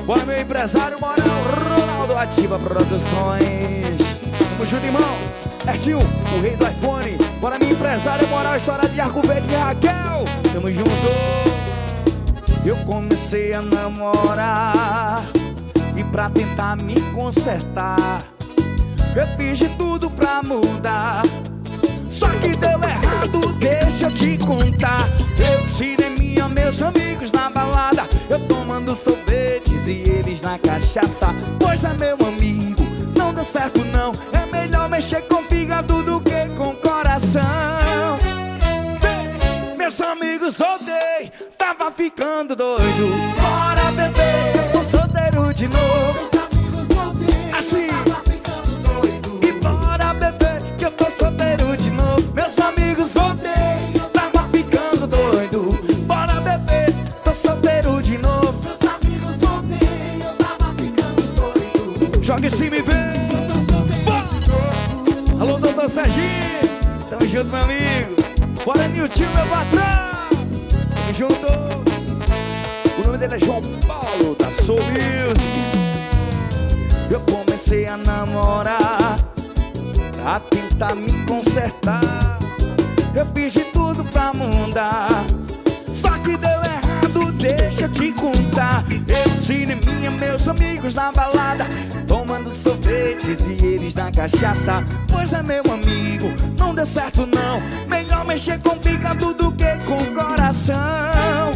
Bora, meu empresário Morão, Ronaldo Ativa Produções. Tamo junto, irmão. Ertinho, o rei do iPhone. Bora, meu empresário Moral, história de Arco Verde e Raquel. Tamo junto. Eu comecei a namorar e pra tentar me consertar, eu fiz de tudo pra mudar, só que deu errado, deixa eu te contar. Eu cineminha, meus amigos na balada, eu tomando sorvetes e eles na cachaça. Pois é, meu amigo, não deu certo não. É melhor mexer com fígado do que com coração. Meus amigos odeio, tava ficando doido. Bora beber, eu tô solteiro de novo. Meus amigos odeio, assim, tava ficando doido. e bora beber, que eu tô solteiro de novo. Meus amigos odeio, tava ficando doido. Bora beber, tô solteiro de novo. Meus amigos odeio, tava ficando doido. Joga em cima e vem. Eu tô solteiro de novo. Alô, doutor Serginho, tamo junto, meu amigo. Bora, Nilton, meu patrão. Tamo junto. O nome dele é João Paulo, da Soul Music. Eu comecei a namorar pra tentar me consertar, eu fiz de tudo pra mudar, só que deu errado, deixa eu te contar. Eu cineminha, meus amigos na balada, tomando sorvetes e eles na cachaça. Pois é, meu amigo, não deu certo não. Melhor mexer com fígado do que com coração.